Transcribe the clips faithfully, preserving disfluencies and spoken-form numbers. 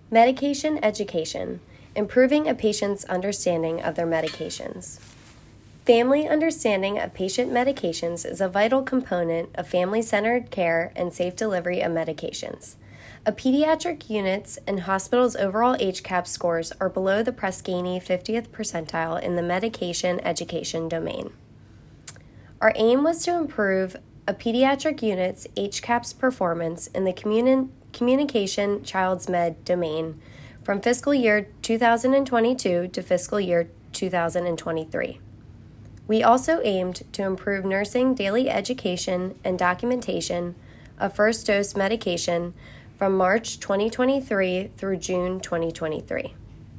Medication education, improving a patient's understanding of their medications. Family understanding of patient medications is a vital component of family-centered care and safe delivery of medications. A pediatric unit's and hospital's overall H CAHPS scores are below the Press Ganey fiftieth percentile in the medication education domain. Our aim was to improve a pediatric unit's H CAHPS performance in the communi- communication child's med domain from fiscal year two thousand twenty-two to fiscal year two thousand twenty-three. We also aimed to improve nursing daily education and documentation of first dose medication from March twenty twenty-three through June twenty twenty-three.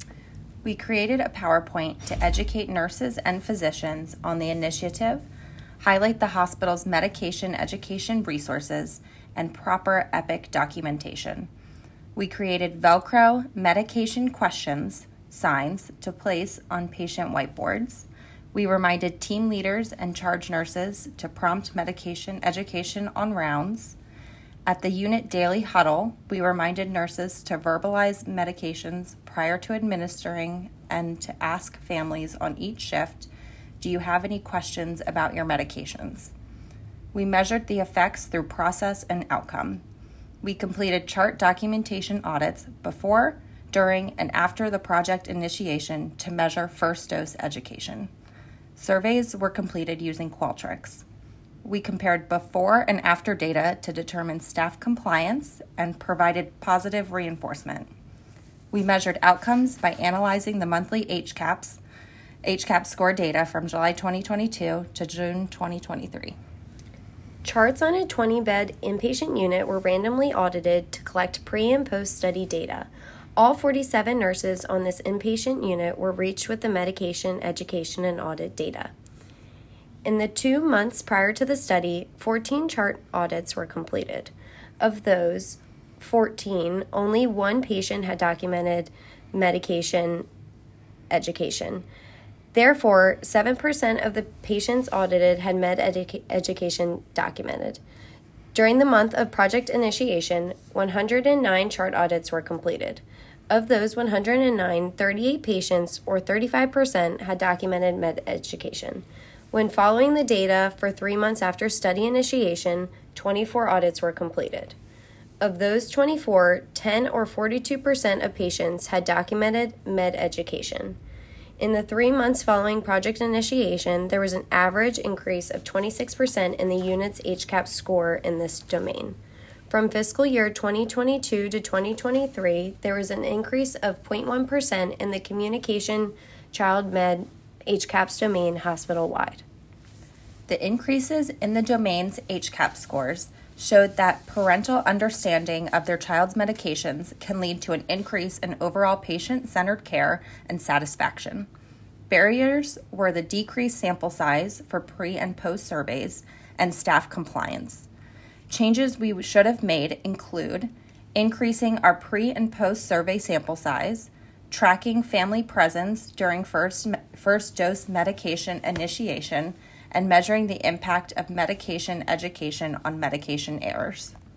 We created a PowerPoint to educate nurses and physicians on the initiative, highlight the hospital's medication education resources, and proper EPIC documentation. We created Velcro medication questions signs to place on patient whiteboards. We reminded team leaders and charge nurses to prompt medication education on rounds. At the unit daily huddle, we reminded nurses to verbalize medications prior to administering and to ask families on each shift, do you have any questions about your medications? We measured the effects through process and outcome. We completed chart documentation audits before, during, and after the project initiation to measure first dose education. Surveys were completed using Qualtrics. We compared before and after data to determine staff compliance and provided positive reinforcement. We measured outcomes by analyzing the monthly H CAHPS, H CAHPS score data from July twenty twenty-two to June twenty twenty-three. Charts on a twenty-bed inpatient unit were randomly audited to collect pre- and post-study data. All forty-seven nurses on this inpatient unit were reached with the medication, education, and audit data. In the two months prior to the study, fourteen chart audits were completed. Of those fourteen, only one patient had documented medication education. Therefore, seven percent of the patients audited had med edu- education documented. During the month of project initiation, one hundred nine chart audits were completed. Of those one hundred nine, thirty-eight patients, or thirty-five percent, had documented med education. When following the data for three months after study initiation, twenty-four audits were completed. Of those twenty-four, ten or forty-two percent of patients had documented med education. In the three months following project initiation, there was an average increase of twenty-six percent in the unit's H CAHPS score in this domain. From fiscal year twenty twenty-two to twenty twenty-three, there was an increase of zero point one percent in the communication child med H CAHPS domain hospital-wide. The increases in the domain's H CAHPS scores showed that parental understanding of their child's medications can lead to an increase in overall patient-centered care and satisfaction. Barriers were the decreased sample size for pre- and post surveys and staff compliance. Changes we should have made include increasing our pre- and post-survey sample size, tracking family presence during first, first dose medication initiation, and measuring the impact of medication education on medication errors.